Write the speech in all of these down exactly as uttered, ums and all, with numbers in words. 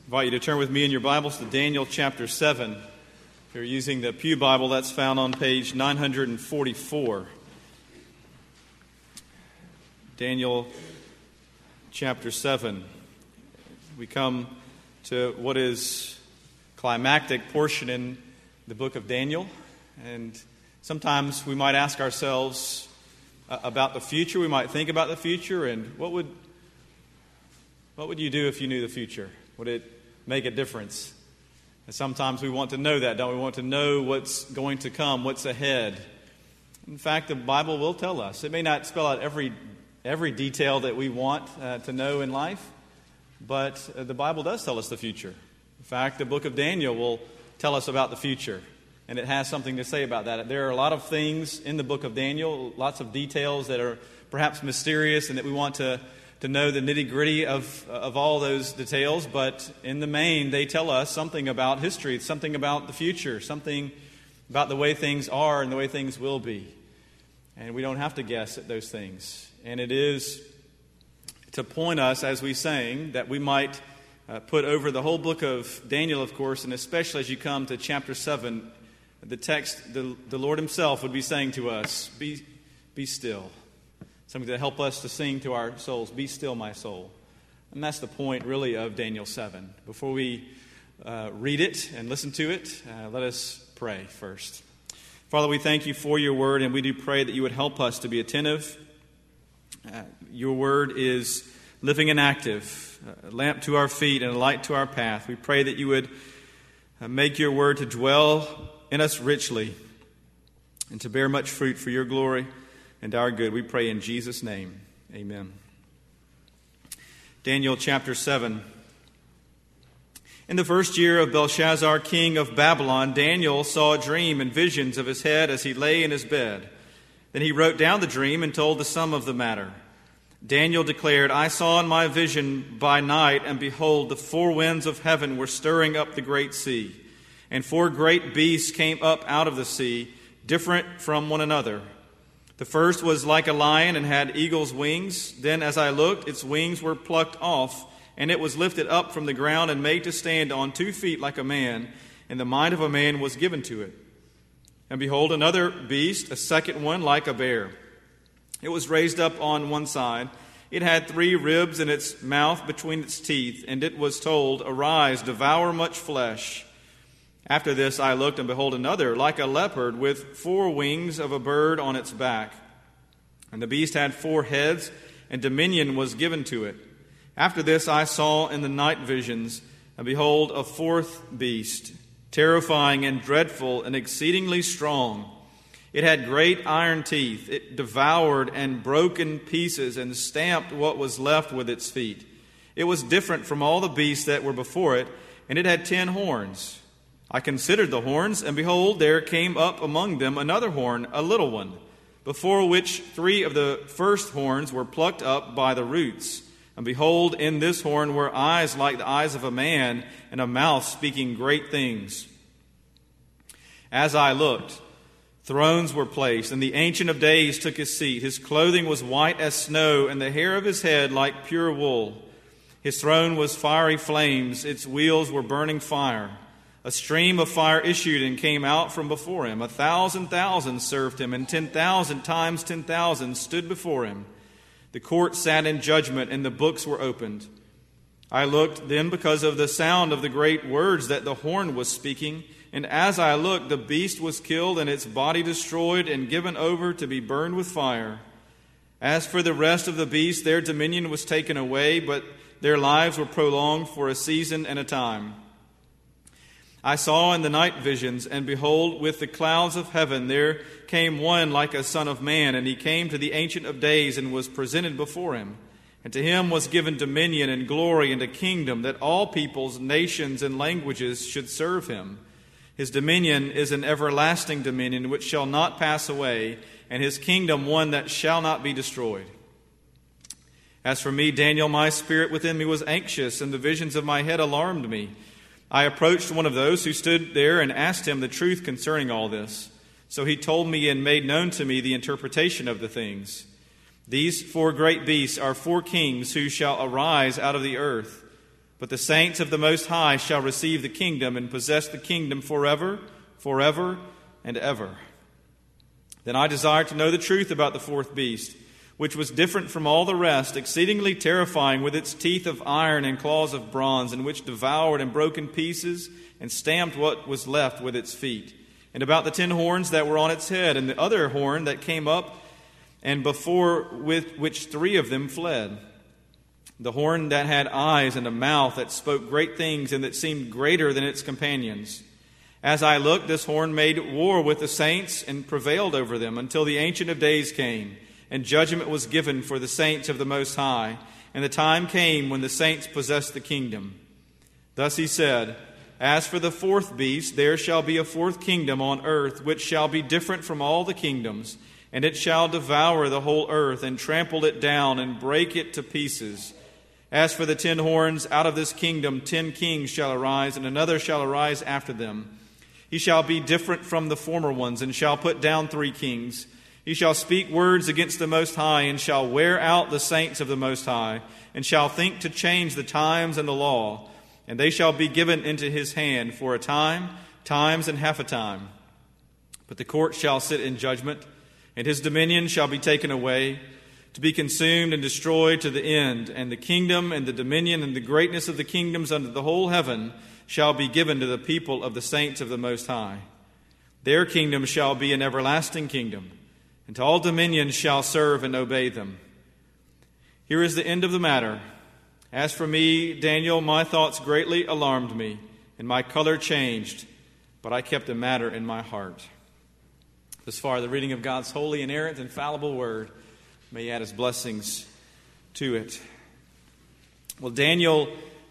I invite you to turn with me in your Bibles to Daniel chapter seven. If you're using the Pew Bible, that's found on page nine forty-four. Daniel chapter seven. We come to what is climactic portion in the book of Daniel. And sometimes we might ask ourselves uh, about the future. We might think about the future and what would what would you do if you knew the future? Would it make a difference? And sometimes we want to know that, don't we? We want to know what's going to come, what's ahead. In fact, the Bible will tell us. It may not spell out every every detail that we want uh, to know in life, but uh, the Bible does tell us the future. In fact, the book of Daniel will tell us about the future, and it has something to say about that. There are a lot of things in the book of Daniel, lots of details that are perhaps mysterious and that we want to to know the nitty-gritty of of all those details, but in the main, they tell us something about history, something about the future, something about the way things are and the way things will be. And we don't have to guess at those things. And it is to point us, as we sang, that we might uh, put over the whole book of Daniel, of course, and especially as you come to chapter seven, the text, the, the Lord himself would be saying to us, be, be still. Something to help us to sing to our souls, be still, my soul. And that's the point, really, of Daniel seven. Before we uh, read it and listen to it, uh, let us pray first. Father, we thank you for your word, and we do pray that you would help us to be attentive. Uh, your word is living and active, a lamp to our feet and a light to our path. We pray that you would uh, make your word to dwell in us richly and to bear much fruit for your glory and our good. We pray in Jesus' name. Amen. Daniel chapter seven. In the first year of Belshazzar, king of Babylon, Daniel saw a dream and visions of his head as he lay in his bed. Then he wrote down the dream and told the sum of the matter. Daniel declared, I saw in my vision by night, and behold, the four winds of heaven were stirring up the great sea. And four great beasts came up out of the sea, different from one another. The first was like a lion and had eagle's wings. Then as I looked, its wings were plucked off, and it was lifted up from the ground and made to stand on two feet like a man, and the mind of a man was given to it. And behold, another beast, a second one like a bear. It was raised up on one side. It had three ribs in its mouth between its teeth, and it was told, Arise, devour much flesh. After this I looked, and behold, another, like a leopard, with four wings of a bird on its back. And the beast had four heads, and dominion was given to it. After this I saw in the night visions, and behold, a fourth beast, terrifying and dreadful and exceedingly strong. It had great iron teeth. It devoured and broke in pieces and stamped what was left with its feet. It was different from all the beasts that were before it, and it had ten horns. I considered the horns, and behold, there came up among them another horn, a little one, before which three of the first horns were plucked up by the roots. And behold, in this horn were eyes like the eyes of a man, and a mouth speaking great things. As I looked, thrones were placed, and the Ancient of Days took his seat. His clothing was white as snow, and the hair of his head like pure wool. His throne was fiery flames, its wheels were burning fire. A stream of fire issued and came out from before him. A thousand thousand served him, and ten thousand times ten thousand stood before him. The court sat in judgment, and the books were opened. I looked then because of the sound of the great words that the horn was speaking, and as I looked, the beast was killed, and its body destroyed and given over to be burned with fire. As for the rest of the beasts, their dominion was taken away, but their lives were prolonged for a season and a time. I saw in the night visions, and behold, with the clouds of heaven there came one like a son of man, and he came to the Ancient of Days and was presented before him. And to him was given dominion and glory and a kingdom, that all peoples, nations, and languages should serve him. His dominion is an everlasting dominion which shall not pass away, and his kingdom one that shall not be destroyed. As for me, Daniel, my spirit within me was anxious, and the visions of my head alarmed me. I approached one of those who stood there and asked him the truth concerning all this. So he told me and made known to me the interpretation of the things. These four great beasts are four kings who shall arise out of the earth. But the saints of the Most High shall receive the kingdom and possess the kingdom forever, forever, and ever. Then I desired to know the truth about the fourth beast, which was different from all the rest, exceedingly terrifying, with its teeth of iron and claws of bronze, and which devoured and broke in pieces and stamped what was left with its feet. And about the ten horns that were on its head, and the other horn that came up, and before with which three of them fled. The horn that had eyes and a mouth that spoke great things and that seemed greater than its companions. As I looked, this horn made war with the saints and prevailed over them until the Ancient of Days came, and judgment was given for the saints of the Most High. And the time came when the saints possessed the kingdom. Thus he said, As for the fourth beast, there shall be a fourth kingdom on earth, which shall be different from all the kingdoms, and it shall devour the whole earth, and trample it down, and break it to pieces. As for the ten horns, out of this kingdom ten kings shall arise, and another shall arise after them. He shall be different from the former ones, and shall put down three kings. He shall speak words against the Most High, and shall wear out the saints of the Most High, and shall think to change the times and the law. And they shall be given into his hand for a time, times and half a time. But the court shall sit in judgment, and his dominion shall be taken away, to be consumed and destroyed to the end. And the kingdom and the dominion and the greatness of the kingdoms under the whole heaven shall be given to the people of the saints of the Most High. Their kingdom shall be an everlasting kingdom, and all dominions shall serve and obey them. Here is the end of the matter. As for me, Daniel, my thoughts greatly alarmed me, and my color changed, but I kept the matter in my heart. Thus far, the reading of God's holy, inerrant, infallible word. May he add his blessings to it. Well, Daniel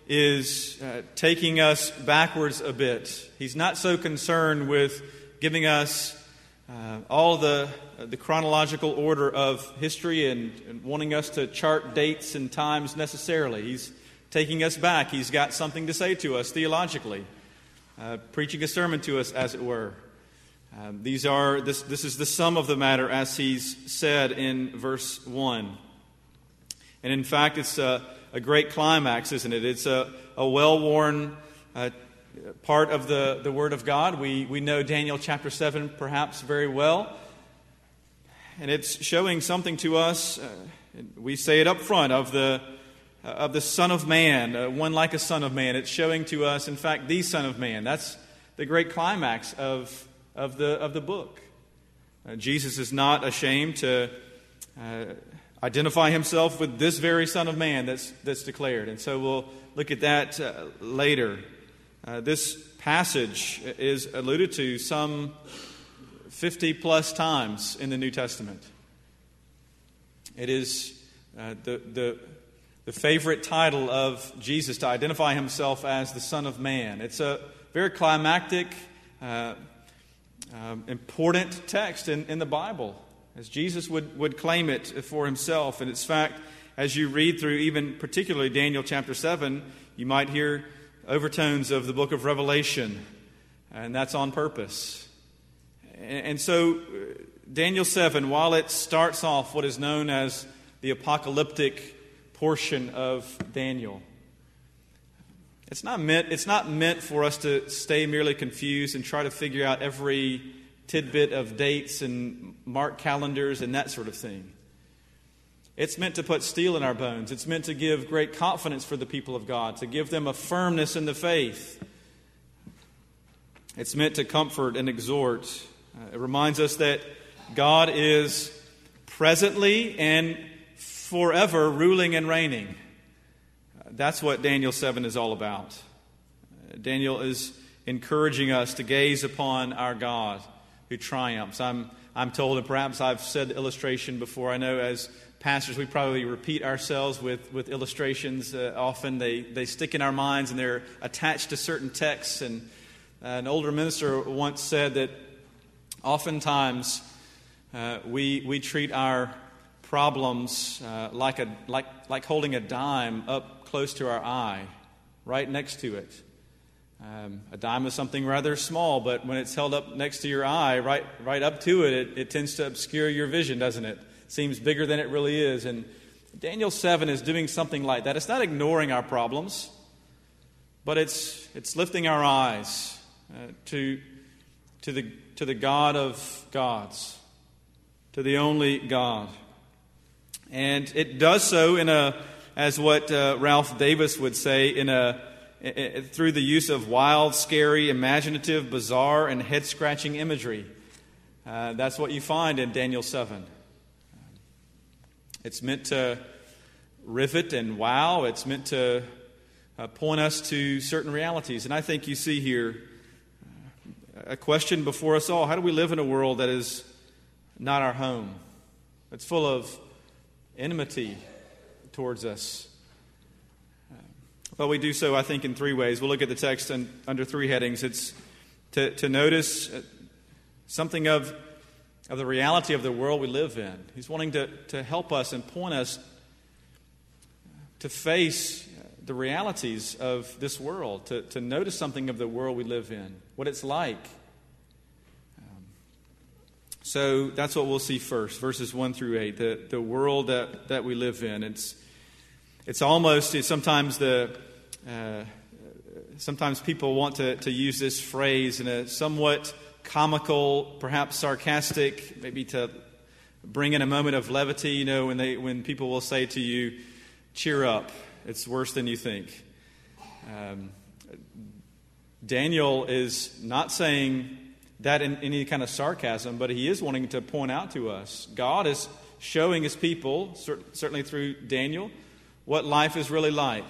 is uh, taking us backwards a bit. He's not so concerned with giving us uh, all the uh, the chronological order of history and, and wanting us to chart dates and times necessarily. He's taking us back. He's got something to say to us theologically, uh, preaching a sermon to us, as it were. Um, these are this. This is the sum of the matter, as he's said in verse one. And in fact, it's a, a great climax, isn't it? It's a, a well-worn uh, part of the, the Word of God. We we know Daniel chapter seven perhaps very well, and it's showing something to us. Uh, we say it up front of the uh, of the Son of Man, uh, one like a Son of Man. It's showing to us, in fact, the Son of Man. That's the great climax of. Of the of the book. Uh, Jesus is not ashamed to uh, identify himself with this very Son of Man that's that's declared, and so we'll look at that uh, later. Uh, this passage is alluded to some fifty plus times in the New Testament. It is uh, the the the favorite title of Jesus to identify himself as the Son of Man. It's a very climactic. Uh, Um, important text in, in the Bible, as Jesus would, would claim it for himself. And it's fact, as you read through even particularly Daniel chapter seven, you might hear overtones of the book of Revelation, and that's on purpose. And, and so Daniel seven, while it starts off what is known as the apocalyptic portion of Daniel, It's not meant, it's not meant for us to stay merely confused and try to figure out every tidbit of dates and mark calendars and that sort of thing. It's meant to put steel in our bones. It's meant to give great confidence for the people of God, to give them a firmness in the faith. It's meant to comfort and exhort. Uh, it reminds us that God is presently and forever ruling and reigning. That's what Daniel seven is all about. Daniel is encouraging us to gaze upon our God who triumphs. I'm I'm told, and perhaps I've said the illustration before. I know as pastors we probably repeat ourselves with, with illustrations. Uh, often they, they stick in our minds and they're attached to certain texts. And uh, an older minister once said that oftentimes uh, we we treat our problems uh, like a like like holding a dime up close to our eye, right next to it. Um, a dime is something rather small, but when it's held up next to your eye, right right up to it, it, it tends to obscure your vision, doesn't it? It seems bigger than it really is. And Daniel seven is doing something like that. It's not ignoring our problems. but it's it's lifting our eyes uh, to to the to the God of gods, to the only God. And it does so in a, as what uh, Ralph Davis would say, in a through the use of wild, scary, imaginative, bizarre, and head-scratching imagery. Uh, that's what you find in Daniel seven. It's meant to rivet and wow. It's meant to uh, point us to certain realities. And I think you see here a question before us all. How do we live in a world that is not our home? It's full of enmity towards us. Well, we do so, I think, in three ways. We'll look at the text and under three headings. It's to, to notice something of, of the reality of the world we live in. He's wanting to, to help us and point us to face the realities of this world, to, to notice something of the world we live in, what it's like. Um, so that's what we'll see first, verses one through eight, the, the world that, that we live in. It's It's almost, it's sometimes the, uh, sometimes people want to, to use this phrase in a somewhat comical, perhaps sarcastic, maybe to bring in a moment of levity, you know, when they, when people will say to you, cheer up, it's worse than you think. Um, Daniel is not saying that in any kind of sarcasm, but he is wanting to point out to us, God is showing his people, certainly through Daniel, what life is really like,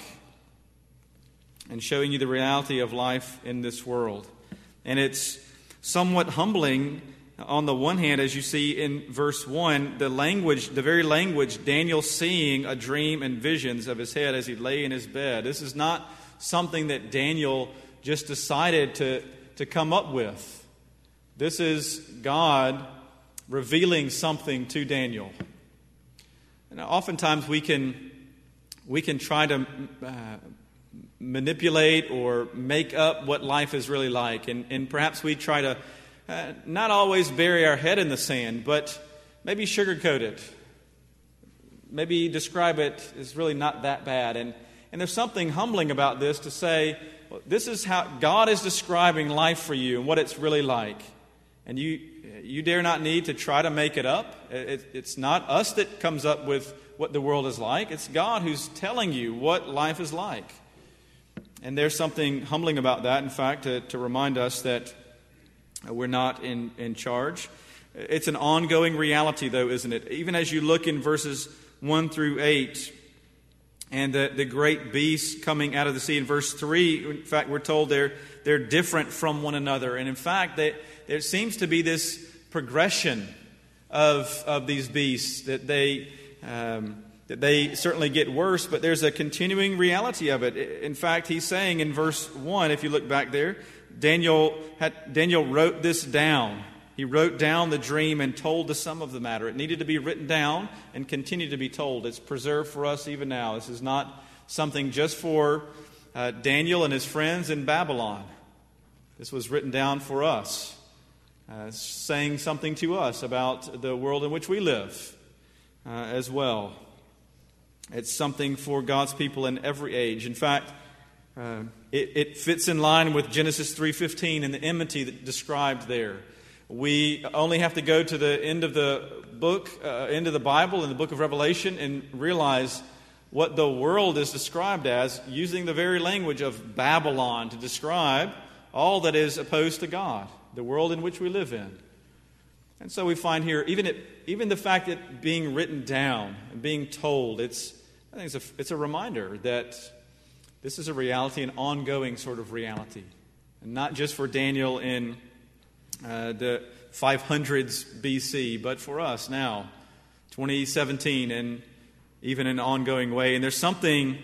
and showing you the reality of life in this world. And it's somewhat humbling on the one hand, as you see in verse one, the language, the very language, Daniel seeing a dream and visions of his head as he lay in his bed. This is not something that Daniel just decided to, to come up with. This is God revealing something to Daniel. And oftentimes we can We can try to uh, manipulate or make up what life is really like. And, and perhaps we try to uh, not always bury our head in the sand, but maybe sugarcoat it. Maybe describe it as really not that bad. And, and there's something humbling about this to say, well, this is how God is describing life for you and what it's really like. And you you dare not need to try to make it up. It, it's not us that comes up with what the world is like. It's God who's telling you what life is like. And there's something humbling about that, in fact, to, to remind us that we're not in, in charge. It's an ongoing reality, though, isn't it? Even as you look in verses one through eight, and the, the great beasts coming out of the sea. In verse three, in fact, we're told they're, they're different from one another. And in fact, they, there seems to be this progression of, of these beasts, that they... Um, that they certainly get worse, but there's a continuing reality of it. In fact, he's saying in verse one, if you look back there, Daniel had, Daniel wrote this down. He wrote down the dream and told the sum of the matter. It needed to be written down and continue to be told. It's preserved for us even now. This is not something just for uh, Daniel and his friends in Babylon. This was written down for us, uh, saying something to us about the world in which we live. Uh, as well. It's something for God's people in every age. In fact, uh, it, it fits in line with Genesis three fifteen and the enmity that described there. We only have to go to the end of the book, uh, end of the Bible, in the book of Revelation, and realize what the world is described as, using the very language of Babylon to describe all that is opposed to God, the world in which we live in. And so we find here, even it, even the fact that being written down and being told, it's I think it's a, it's a reminder that this is a reality, an ongoing sort of reality. And not just for Daniel in uh, the five hundreds B C, but for us now, twenty seventeen, and even in an ongoing way. And there's something,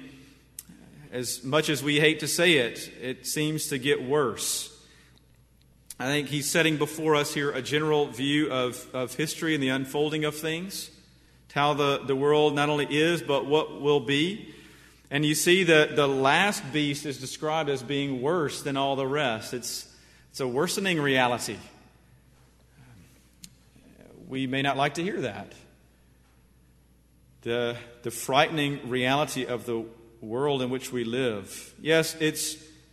as much as we hate to say it, it seems to get worse. I think he's setting before us here a general view of, of history and the unfolding of things, how the, the world not only is, but what will be. And you see that the last beast is described as being worse than all the rest. It's, it's a worsening reality. We may not like to hear that. The, the frightening reality of the world in which we live. Yes, it's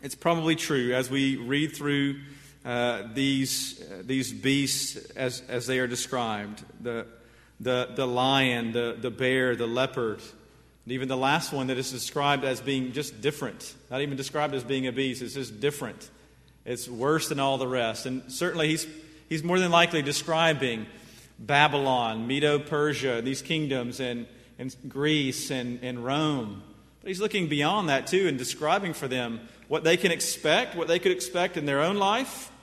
it's probably true as we read through uh, these uh, these beasts as as they are described, the the the lion, the the bear, the leopard, and even the last one that is described as being just different, not even described as being a beast. It's just different. It's worse than all the rest. And certainly he's he's more than likely describing Babylon, Medo-Persia, these kingdoms, and, and Greece and, and Rome. But he's looking beyond that too and describing for them what they can expect, what they could expect in their own life,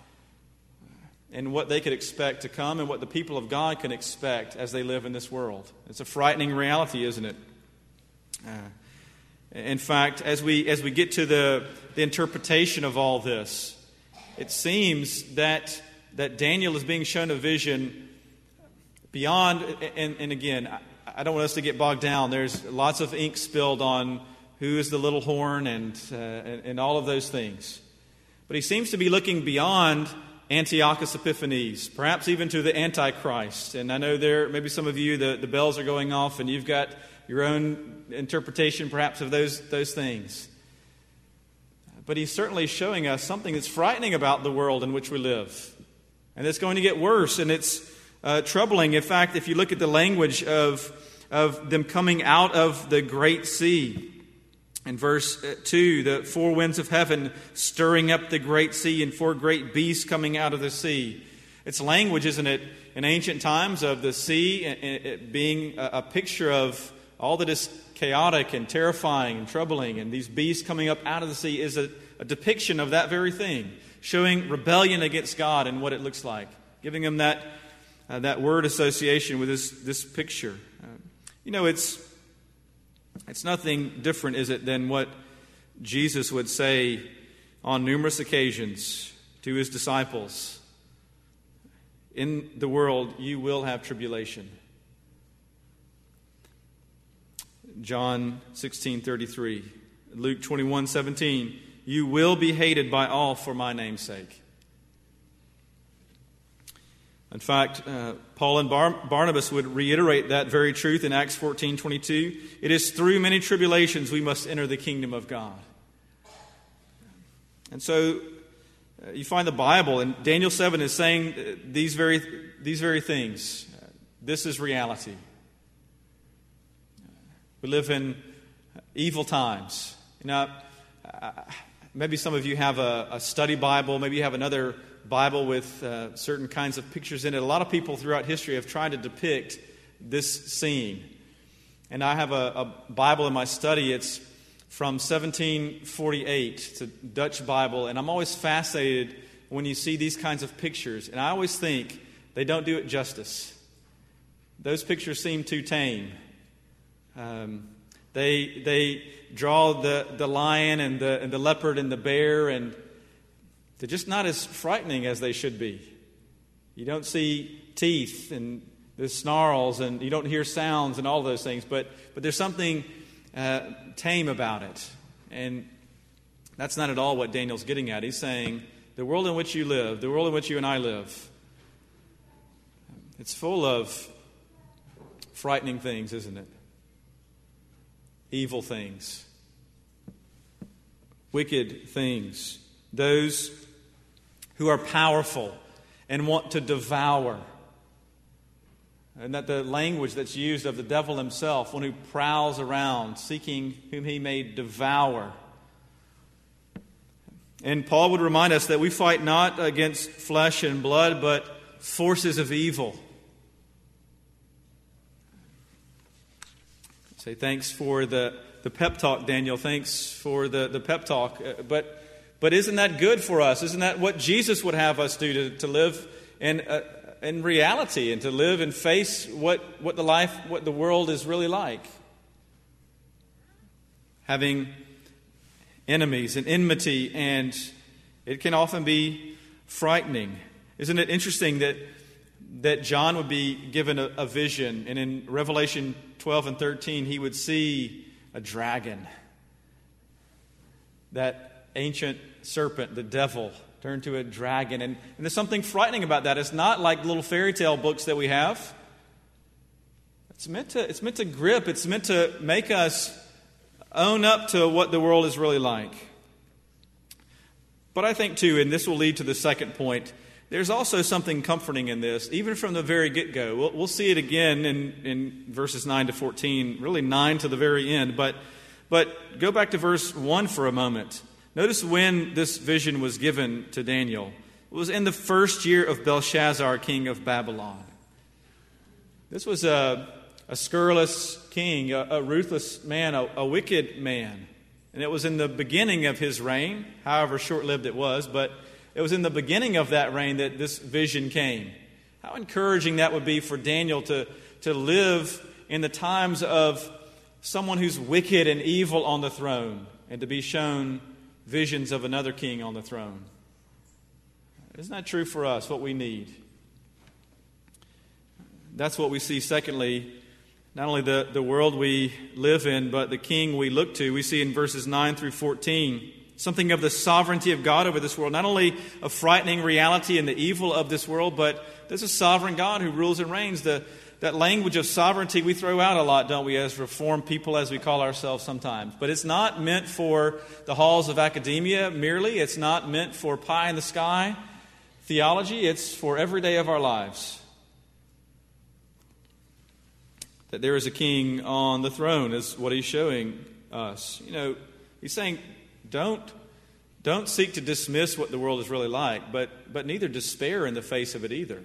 and what they could expect to come, and what the people of God can expect as they live in this world. It's a frightening reality, isn't it? Uh, in fact, as we as we get to the, the interpretation of all this, it seems that that Daniel is being shown a vision beyond, and, and again, I, I don't want us to get bogged down. There's lots of ink spilled on who is the little horn and, uh, and, and all of those things. But he seems to be looking beyond Antiochus Epiphanes, perhaps even to the Antichrist. And I know there, maybe some of you, the, the bells are going off and you've got your own interpretation perhaps of those, those things. But he's certainly showing us something that's frightening about the world in which we live. And it's going to get worse, and it's uh, troubling. In fact, if you look at the language of, of them coming out of the great sea, in verse two, the four winds of heaven stirring up the great sea and four great beasts coming out of the sea. It's language, isn't it, in ancient times of the sea it being a picture of all that is chaotic and terrifying and troubling, and these beasts coming up out of the sea is a, a depiction of that very thing, showing rebellion against God and what it looks like, giving them that uh, that word association with this this picture. Uh, you know, it's it's nothing different, is it, than what Jesus would say on numerous occasions to his disciples. In the world, you will have tribulation. John sixteen thirty-three, Luke twenty-one seventeen, you will be hated by all for my name's sake. In fact, uh, Paul and Bar- Barnabas would reiterate that very truth in Acts fourteen twenty-two. It is through many tribulations we must enter the kingdom of God. And so uh, you find the Bible, and Daniel seven is saying uh, these very these very things. Uh, this is reality. We live in evil times. You know, uh, maybe some of you have a, a study Bible. Maybe you have another Bible with uh, certain kinds of pictures in it. A lot of people throughout history have tried to depict this scene. And I have a, a Bible in my study. It's from seventeen forty-eight. It's a Dutch Bible. And I'm always fascinated when you see these kinds of pictures. And I always think they don't do it justice. Those pictures seem too tame. Um, they they draw the, the lion and the and the leopard and the bear, and they're just not as frightening as they should be. You don't see teeth and the snarls, and you don't hear sounds and all those things, but but there's something uh, tame about it. And that's not at all what Daniel's getting at. He's saying the world in which you live, the world in which you and I live, it's full of frightening things, isn't it? Evil things, wicked things, those who are powerful and want to devour. And that the language that's used of the devil himself, one who prowls around seeking whom he may devour. And Paul would remind us that we fight not against flesh and blood, but forces of evil. Say thanks for the, the pep talk, Daniel. Thanks for the, the pep talk. Uh, but but isn't that good for us? Isn't that what Jesus would have us do, to, to live in uh, in reality and to live and face what, what the life, what the world is really like? Having enemies and enmity, and it can often be frightening. Isn't it interesting that that John would be given a, a vision, and in Revelation twelve and thirteen, he would see a dragon. That ancient serpent, the devil, turned to a dragon. And, and there's something frightening about that. It's not like little fairy tale books that we have. It's meant to, it's meant to grip. It's meant to make us own up to what the world is really like. But I think, too, and this will lead to the second point, there's also something comforting in this, even from the very get-go. We'll, we'll see it again in, in verses nine to fourteen, really nine to the very end. But, but go back to verse one for a moment. Notice when this vision was given to Daniel. It was in the first year of Belshazzar, king of Babylon. This was a, a scurrilous king, a, a ruthless man, a, a wicked man. And it was in the beginning of his reign, however short-lived it was, but it was in the beginning of that reign that this vision came. How encouraging that would be for Daniel to, to live in the times of someone who's wicked and evil on the throne, and to be shown visions of another king on the throne. Isn't that true for us, what we need? That's what we see, secondly, not only the, the world we live in, but the king we look to. We see in verses nine through fourteen something of the sovereignty of God over this world. Not only a frightening reality in the evil of this world, but there's a sovereign God who rules and reigns. The, that language of sovereignty we throw out a lot, don't we, as reformed people, as we call ourselves sometimes. But it's not meant for the halls of academia merely. It's not meant for pie in the sky theology. It's for every day of our lives. That there is a king on the throne is what he's showing us. You know, he's saying, don't, don't seek to dismiss what the world is really like, but, but neither despair in the face of it either.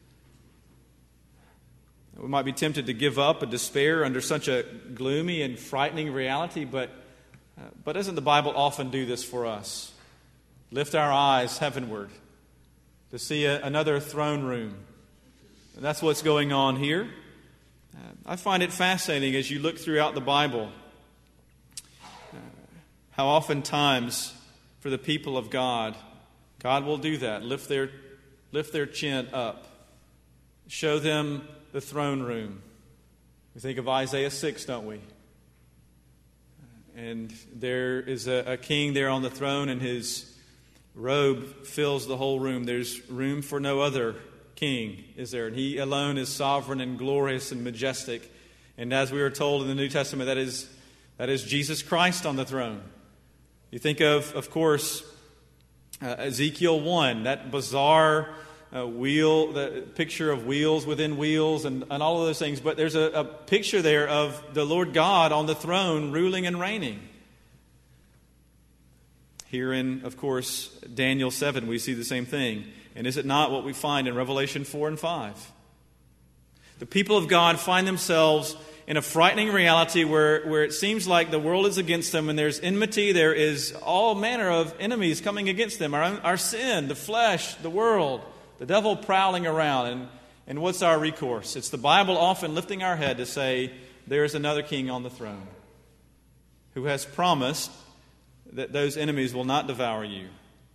We might be tempted to give up and despair under such a gloomy and frightening reality, but, uh, but doesn't the Bible often do this for us? Lift our eyes heavenward to see a, another throne room. And that's what's going on here. I find it fascinating as you look throughout the Bible uh, how oftentimes for the people of God, God will do that. Lift their, lift their chin up. Show them the throne room. We think of Isaiah six, don't we? And there is a, a king there on the throne, and his robe fills the whole room. There's room for no other king, is there? And he alone is sovereign and glorious and majestic. And as we are told in the New Testament, that is that is Jesus Christ on the throne. You think of, of course, uh, Ezekiel one, that bizarre uh, wheel, the picture of wheels within wheels and, and all of those things. But there's a, a picture there of the Lord God on the throne ruling and reigning. Here in, of course, Daniel seven, we see the same thing. And is it not what we find in Revelation four and five? The people of God find themselves in a frightening reality where, where it seems like the world is against them, and there's enmity, there is all manner of enemies coming against them. Our, own, our sin, the flesh, the world, the devil prowling around. And, and what's our recourse? It's the Bible often lifting our head to say, there is another king on the throne who has promised that those enemies will not devour you.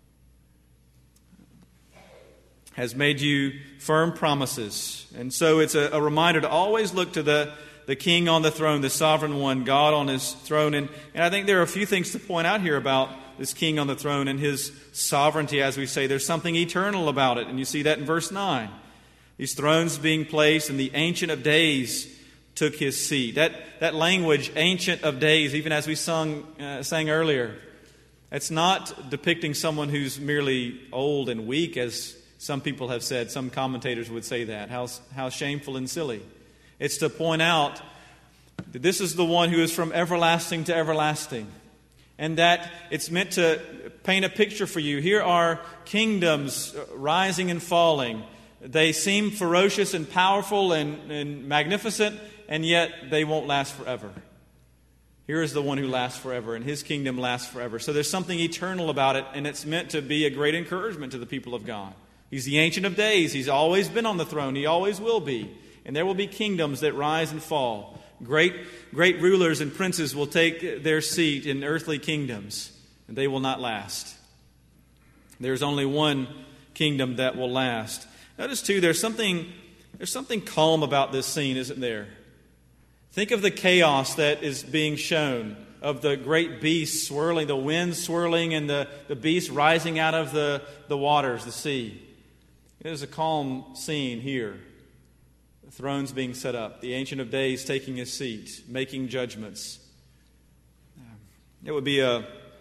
Has made you firm promises. And so it's a, a reminder to always look to the, the king on the throne, the sovereign one, God on his throne. And, and I think there are a few things to point out here about this king on the throne and his sovereignty, as we say. There's something eternal about it. And you see that in verse nine. These thrones being placed, and the Ancient of Days took his seat. That, that language, Ancient of Days, even as we sung, uh, sang earlier, it's not depicting someone who's merely old and weak, as some people have said. Some commentators would say that. How, how shameful and silly. It's to point out that this is the one who is from everlasting to everlasting. And that it's meant to paint a picture for you. Here are kingdoms rising and falling. They seem ferocious and powerful and, and magnificent, and yet they won't last forever. Here is the one who lasts forever, and his kingdom lasts forever. So there's something eternal about it, and it's meant to be a great encouragement to the people of God. He's the Ancient of Days. He's always been on the throne. He always will be. And there will be kingdoms that rise and fall. Great, great rulers and princes will take their seat in earthly kingdoms, and they will not last. There's only one kingdom that will last. Notice, too, there's something, there's something calm about this scene, isn't there? Think of the chaos that is being shown, of the great beast swirling, the wind swirling, and the, the beast rising out of the, the waters, the sea. It is a calm scene here. The thrones being set up, the Ancient of Days taking his seat, making judgments. It would be a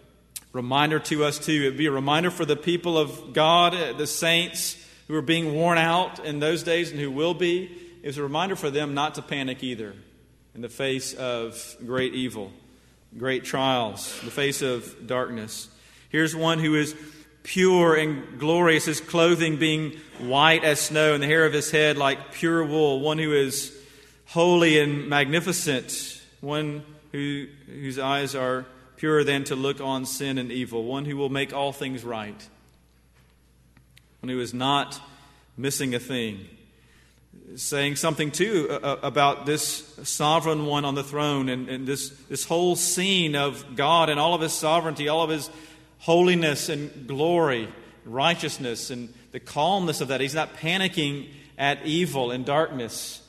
Reminder to us, too. It would be a reminder for the people of God, the saints who are being worn out in those days and who will be. It was a reminder for them not to panic either in the face of great evil, great trials, in the face of darkness. Here's one who is pure and glorious, his clothing being white as snow and the hair of his head like pure wool, one who is holy and magnificent, one who whose eyes are purer than to look on sin and evil, one who will make all things right, one who is not missing a thing. Saying something, too, about this sovereign one on the throne and, and this, this whole scene of God and all of His sovereignty, all of His holiness and glory, righteousness, and the calmness of that. He's not panicking at evil and darkness.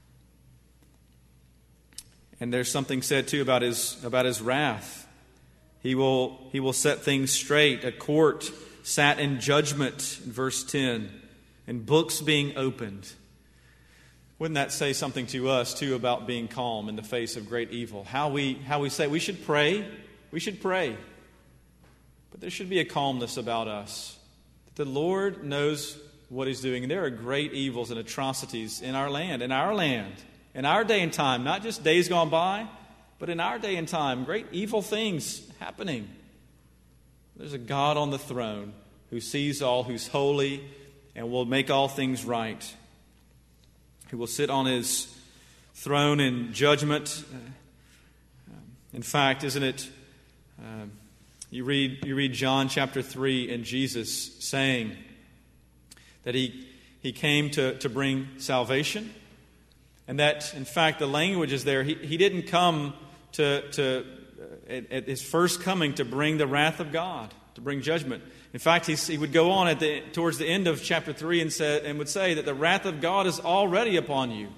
And there's something said, too, about His, about his wrath. He will, he will set things straight. A court sat in judgment, in verse ten, and books being opened. Wouldn't that say something to us, too, about being calm in the face of great evil? How we how we say we should pray, we should pray. But there should be a calmness about us. The Lord knows what He's doing. And there are great evils and atrocities in our land, in our land, in our day and time, not just days gone by, but in our day and time, great evil things happening. There's a God on the throne who sees all, who's holy, and will make all things right. Who will sit on His throne in judgment. In fact, isn't it, uh, you read you read John chapter three and Jesus saying that He He came to, to bring salvation. And that, in fact, the language is there. He, he didn't come to, to uh, at, at His first coming to bring the wrath of God, to bring judgment. In fact, he, he would go on at the, towards the end of chapter three and, say, and would say that the wrath of God is already upon you.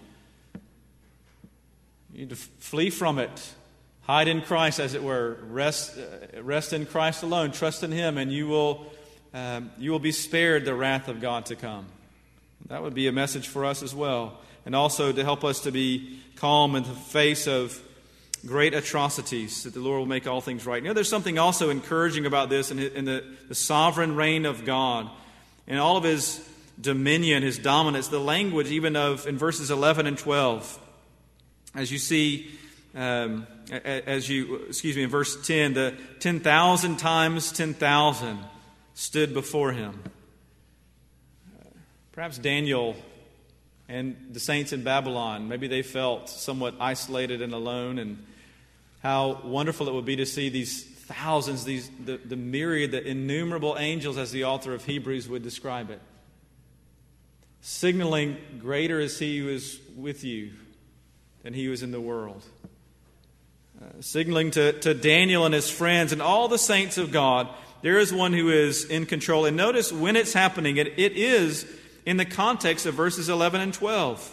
You need to flee from it. Hide in Christ, as it were. Rest, uh, rest in Christ alone. Trust in Him, and you will, um, you will be spared the wrath of God to come. That would be a message for us as well. And also to help us to be calm in the face of great atrocities, that the Lord will make all things right. You know, there's something also encouraging about this in, in the, the sovereign reign of God and all of His dominion, His dominance, the language even of in verses eleven and twelve. As you see, um, as you, excuse me, in verse ten, the ten thousand times ten thousand stood before Him. Perhaps Daniel and the saints in Babylon, maybe they felt somewhat isolated and alone, and how wonderful it would be to see these thousands, these the, the myriad, the innumerable angels, as the author of Hebrews would describe it, signaling greater is He who is with you than he who is in the world. Uh, signaling to, to Daniel and his friends and all the saints of God, there is one who is in control. And notice when it's happening, it, it is in the context of verses eleven and twelve.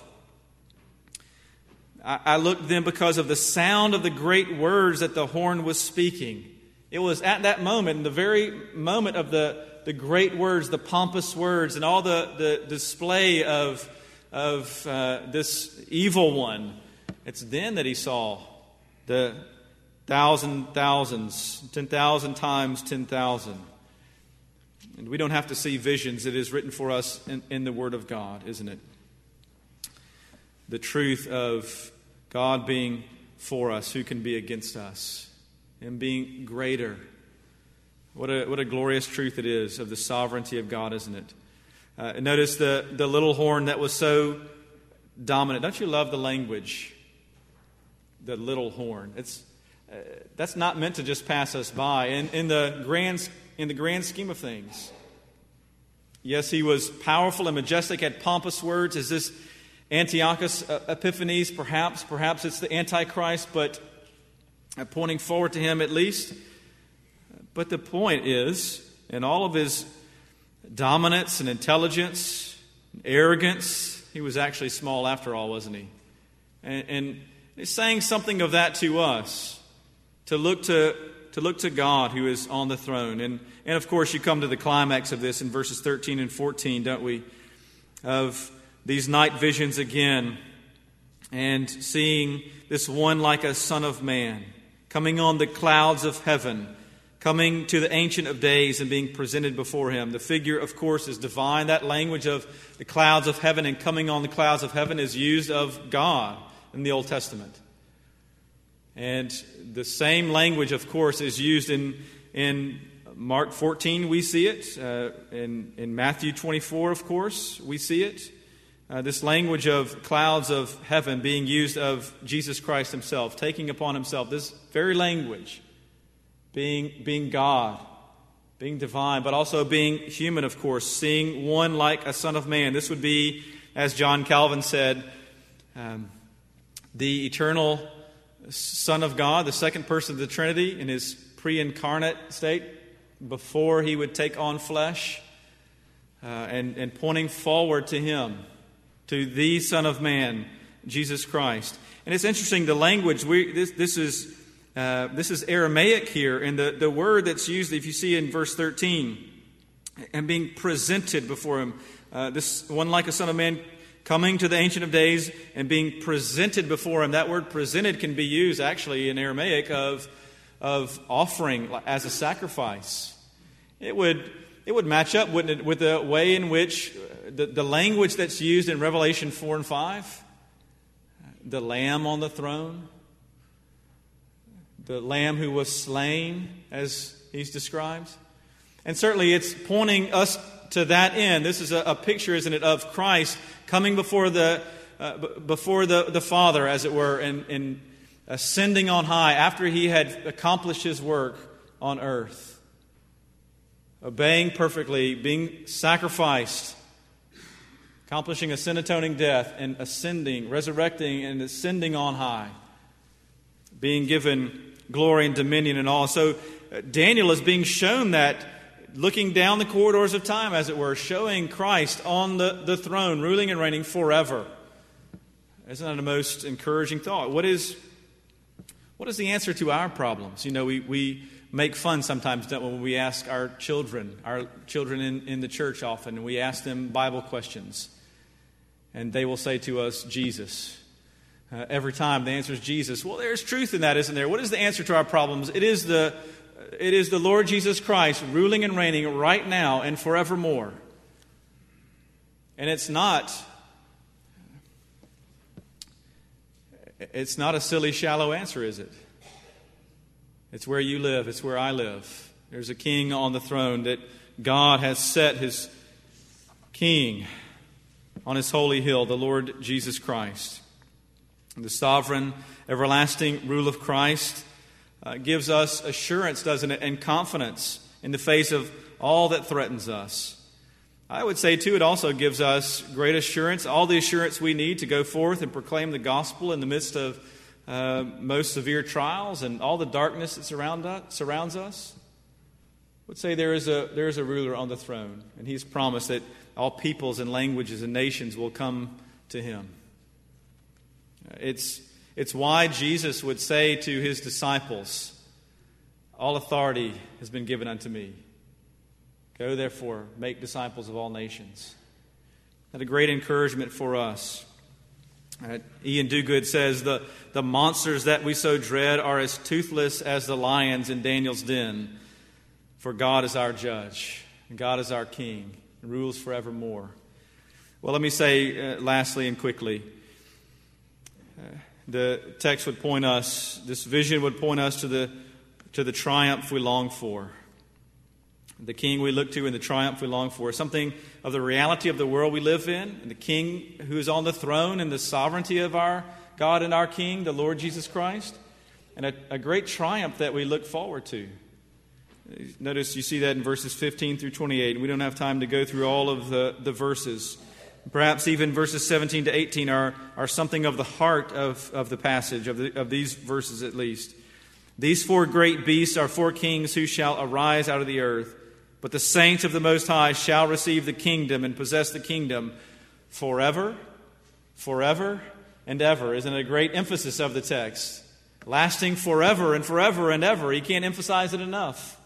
I, I looked then because of the sound of the great words that the horn was speaking. It was at that moment, in the very moment of the, the great words, the pompous words, and all the, the display of, of uh, this evil one. It's then that he saw the thousand thousands, ten thousand times ten thousand. And we don't have to see visions. It is written for us in, in the Word of God, isn't it? The truth of God being for us, who can be against us? And being greater. What a what a glorious truth it is of the sovereignty of God, isn't it? Uh, notice the, the little horn that was so dominant. Don't you love the language? The little horn. It's uh, that's not meant to just pass us by. In, in the grand in the grand scheme of things, yes, he was powerful and majestic, had pompous words. Is this Antiochus Epiphanes? Perhaps, perhaps it's the Antichrist, but pointing forward to him at least. But the point is, in all of his dominance and intelligence, and arrogance, he was actually small after all, wasn't he? And, and it's saying something of that to us, to look to to look to God who is on the throne. And, and of course, you come to the climax of this in verses thirteen and fourteen, don't we? Of these night visions again, and seeing this one like a son of man, coming on the clouds of heaven, coming to the Ancient of Days and being presented before him. The figure, of course, is divine. That language of the clouds of heaven and coming on the clouds of heaven is used of God in the Old Testament. And the same language, of course, is used in, in Mark fourteen, we see it. Uh, in, in Matthew twenty-four, of course, we see it. Uh, this language of clouds of heaven being used of Jesus Christ himself, taking upon himself this very language, being, being God, being divine, but also being human, of course, seeing one like a Son of Man. This would be, as John Calvin said, um, the eternal Son of God, the second person of the Trinity in his pre-incarnate state, before he would take on flesh, uh, and, and pointing forward to him, to the Son of Man, Jesus Christ. And it's interesting, the language, we, this, this is uh, this is Aramaic here, and the, the word that's used, if you see in verse thirteen, and being presented before him, uh, this one like a Son of Man coming to the Ancient of Days and being presented before him. That word presented can be used actually in Aramaic of, of offering as a sacrifice. It would it would match up, wouldn't it, with the way in which the, the language that's used in Revelation four and five, the Lamb on the throne, the Lamb who was slain, as he's described. And certainly it's pointing us to that end. This is a, a picture, isn't it, of Christ coming before the uh, b- before the, the Father, as it were, and, and ascending on high after he had accomplished his work on earth. Obeying perfectly, being sacrificed, accomplishing a sin-atoning death, and ascending, resurrecting, and ascending on high, being given glory and dominion and all. So uh, Daniel is being shown that, looking down the corridors of time, as it were, showing Christ on the, the throne, ruling and reigning forever. Isn't that a most encouraging thought? What is, what is the answer to our problems? You know, we... we make fun sometimes, don't we, when we ask our children, our children in, in the church often, and we ask them Bible questions. And they will say to us, Jesus. Uh, every time the answer is Jesus. Well, there's truth in that, isn't there? What is the answer to our problems? It is the, it is the Lord Jesus Christ ruling and reigning right now and forevermore. And it's not, it's not a silly, shallow answer, is it? It's where you live. It's where I live. There's a king on the throne that God has set his king on his holy hill, the Lord Jesus Christ. The sovereign, everlasting rule of Christ uh, gives us assurance, doesn't it, and confidence in the face of all that threatens us. I would say, too, it also gives us great assurance, all the assurance we need to go forth and proclaim the gospel in the midst of Uh, most severe trials and all the darkness that surround us, surrounds us. I would say there is a there is a ruler on the throne, and he's promised that all peoples and languages and nations will come to him. It's it's why Jesus would say to his disciples, "All authority has been given unto me. Go therefore, make disciples of all nations." That's a great encouragement for us. Uh, Ian Duguid says, the, the monsters that we so dread are as toothless as the lions in Daniel's den. For God is our judge, and God is our king, and rules forevermore. Well, let me say uh, lastly and quickly, uh, the text would point us, this vision would point us to the, to the triumph we long for. The king we look to and the triumph we long for. Something of the reality of the world we live in, and the king who is on the throne, and the sovereignty of our God and our King, the Lord Jesus Christ, and a, a great triumph that we look forward to. Notice you see that in verses fifteen through twenty-eight. We don't have time to go through all of the, the verses. Perhaps even verses seventeen to eighteen are, are something of the heart of, of the passage, of, the, of these verses at least. These four great beasts are four kings who shall arise out of the earth. But the saints of the Most High shall receive the kingdom and possess the kingdom forever, forever, and ever. Isn't it a great emphasis of the text? Lasting forever and forever and ever. He can't emphasize it enough.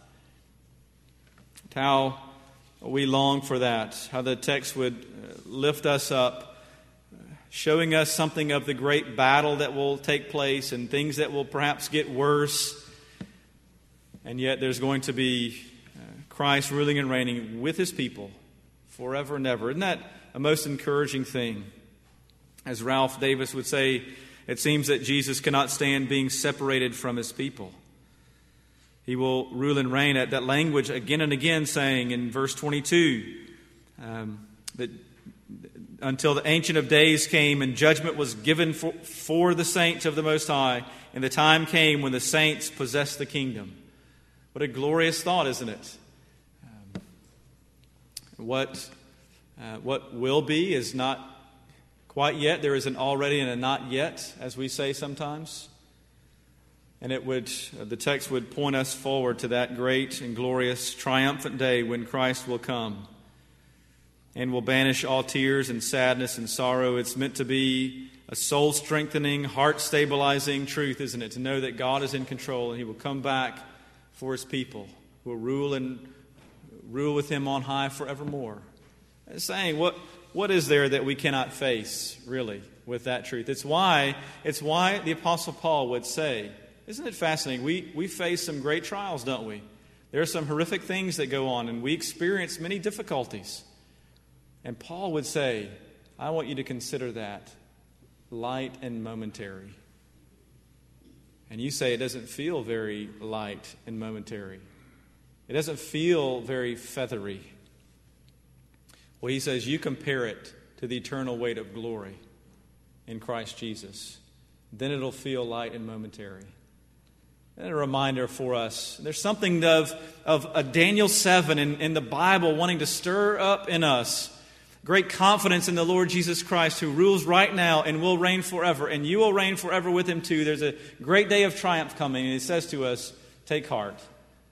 How we long for that. How the text would lift us up, showing us something of the great battle that will take place and things that will perhaps get worse. And yet there's going to be uh, Christ ruling and reigning with his people forever and ever. Isn't that a most encouraging thing? As Ralph Davis would say, it seems that Jesus cannot stand being separated from his people. He will rule and reign. At that language again and again saying in verse twenty-two um, that until the Ancient of Days came and judgment was given for, for the saints of the Most High, and the time came when the saints possessed the kingdom. What a glorious thought, isn't it? Um, what, uh, what will be is not quite yet. There is an already and a not yet, as we say sometimes. And it would, uh, the text would point us forward to that great and glorious triumphant day when Christ will come and will banish all tears and sadness and sorrow. It's meant to be a soul-strengthening, heart-stabilizing truth, isn't it? To know that God is in control and he will come back for his people, who will rule and rule with him on high forevermore. It's saying, what what is there that we cannot face, really, with that truth? It's why, it's why the Apostle Paul would say, isn't it fascinating? We, we face some great trials, don't we? There are some horrific things that go on, and we experience many difficulties. And Paul would say, I want you to consider that light and momentary. And you say it doesn't feel very light and momentary. It doesn't feel very feathery. Well, he says you compare it to the eternal weight of glory in Christ Jesus. Then it'll feel light and momentary. And a reminder for us, there's something of, of a Daniel seven in, in the Bible wanting to stir up in us great confidence in the Lord Jesus Christ, who rules right now and will reign forever. And you will reign forever with him too. There's a great day of triumph coming. And it says to us, take heart.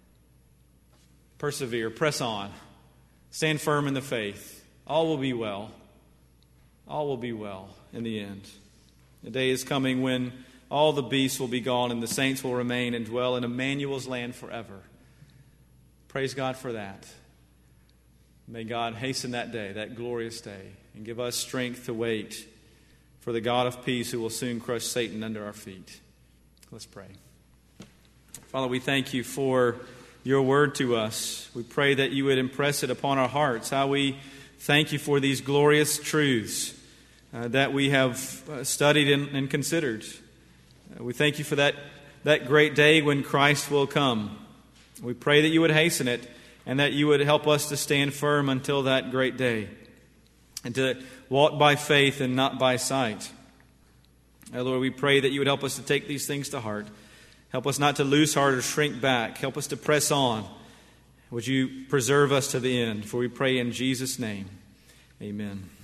Persevere. Press on. Stand firm in the faith. All will be well. All will be well in the end. The day is coming when all the beasts will be gone and the saints will remain and dwell in Emmanuel's land forever. Praise God for that. May God hasten that day, that glorious day, and give us strength to wait for the God of peace who will soon crush Satan under our feet. Let's pray. Father, we thank you for your word to us. We pray that you would impress it upon our hearts. How we thank you for these glorious truths uh, that we have uh, studied and, and considered. Uh, we thank you for that, that great day when Christ will come. We pray that you would hasten it, and that you would help us to stand firm until that great day, and to walk by faith and not by sight. Oh, Lord, we pray that you would help us to take these things to heart. Help us not to lose heart or shrink back. Help us to press on. Would you preserve us to the end? For we pray in Jesus' name. Amen.